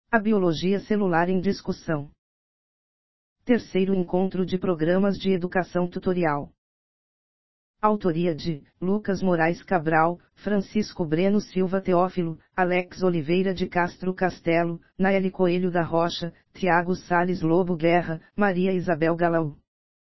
A biologia celular em discussão. Terceiro encontro de programas de educação tutorial. Autoria de Lucas Moraes Cabral, Francisco Breno Silva Teófilo, Alex Oliveira de Castro Castelo, Naeli Coelho da Rocha, Tiago Sales Lobo Guerra, Maria Isabel Galau.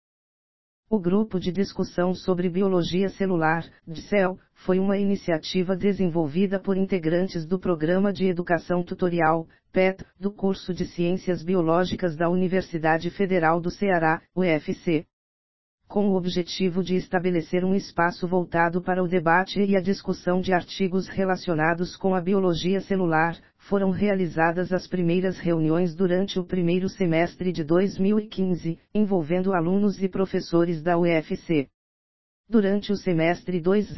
O Grupo de Discussão sobre Biologia Celular, DICEL, foi uma iniciativa desenvolvida por integrantes do Programa de Educação Tutorial, PET, do curso de Ciências Biológicas da Universidade Federal do Ceará, UFC. Com o objetivo de estabelecer um espaço voltado para o debate e a discussão de artigos relacionados com a biologia celular, foram realizadas as primeiras reuniões durante o primeiro semestre de 2015, envolvendo alunos e professores da UFC. Durante o semestre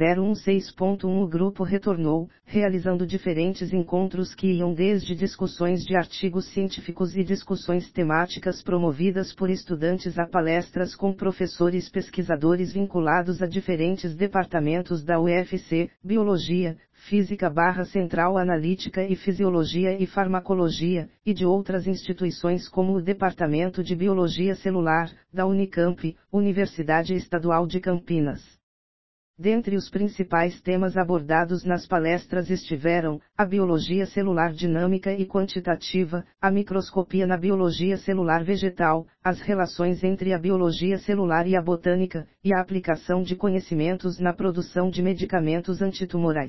2016.1 o grupo retornou, realizando diferentes encontros que iam desde discussões de artigos científicos e discussões temáticas promovidas por estudantes a palestras com professores pesquisadores vinculados a diferentes departamentos da UFC, Biologia, Física/Central Analítica e Fisiologia e Farmacologia, e de outras instituições como o Departamento de Biologia Celular, da Unicamp, Universidade Estadual de Campinas. Dentre os principais temas abordados nas palestras estiveram, a biologia celular dinâmica e quantitativa, a microscopia na biologia celular vegetal, as relações entre a biologia celular e a botânica, e a aplicação de conhecimentos na produção de medicamentos antitumorais.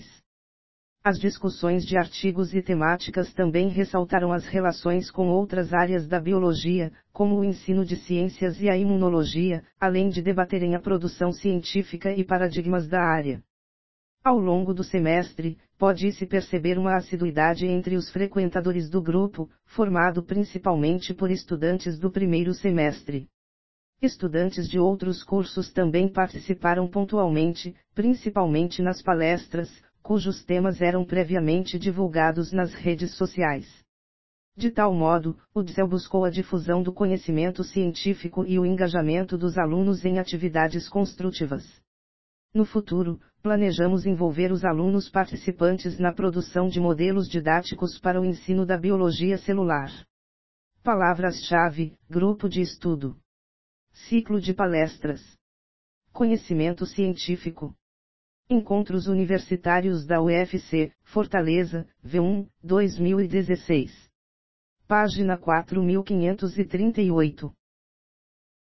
As discussões de artigos e temáticas também ressaltaram as relações com outras áreas da biologia, como o ensino de ciências e a imunologia, além de debaterem a produção científica e paradigmas da área. Ao longo do semestre, pode-se perceber uma assiduidade entre os frequentadores do grupo, formado principalmente por estudantes do primeiro semestre. Estudantes de outros cursos também participaram pontualmente, principalmente nas palestras, cujos temas eram previamente divulgados nas redes sociais. De tal modo, o DICEL buscou a difusão do conhecimento científico e o engajamento dos alunos em atividades construtivas. No futuro, planejamos envolver os alunos participantes na produção de modelos didáticos para o ensino da biologia celular. Palavras-chave: grupo de estudo. Ciclo de palestras. Conhecimento científico. Encontros Universitários da UFC, Fortaleza, V1, 2016. Página 4538.